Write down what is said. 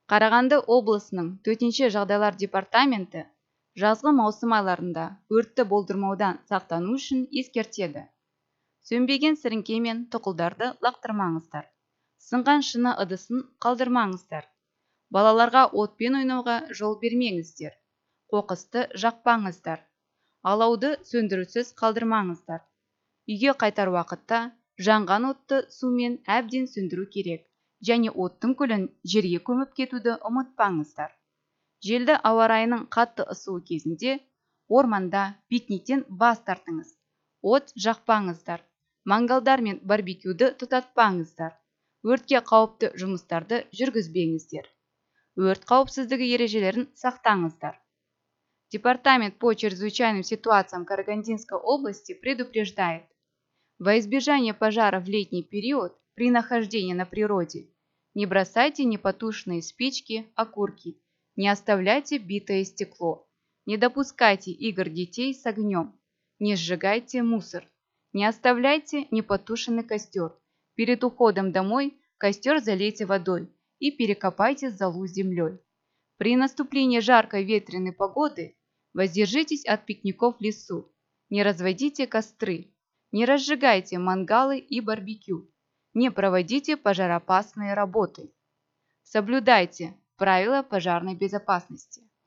Қарағанды облысының төтенше жағдайлар департаменті жазғы маусым айларында өртті болдырмаудан сақтану үшін ескертеді. Сөнбеген сіріңке мен тұқылдарды лақтырмаңыздар. Сынған шыны ыдысын қалдырмаңыздар. Балаларға отпен ойнауға жол бермеңіздер. Қоқысты жақпаңыздар. Алауды сөндірусіз қалдырмаңыздар. Үйге қайтар уақытта жанған отты сумен әбден сөндіру керек. Және оттың күлін жерге көміп кетуді ұмытпаңыздар. Желді ауа райының қатты ысуы кезінде орманда пикниктен бас тартыңыз. От жақпаңыздар. Мангалдар мен барбекюді тұтатпаңыздар. Өртке қауіпті жұмыстарды жүргізбеңіздер. Өрт қауіпсіздігі ережелерін сақтаңыздар. Департамент по чрезвычайным ситуациям Карагандинской области предупреждает: во избежание пожара в летний период при нахождении на природе не бросайте непотушенные спички, окурки, не оставляйте битое стекло, не допускайте игр детей с огнем, не сжигайте мусор, не оставляйте непотушенный костер. Перед уходом домой костер залейте водой и перекопайте золу землей. При наступлении жаркой ветреной погоды воздержитесь от пикников в лесу, не разводите костры, не разжигайте мангалы и барбекю, не проводите пожароопасные работы. Соблюдайте правила пожарной безопасности.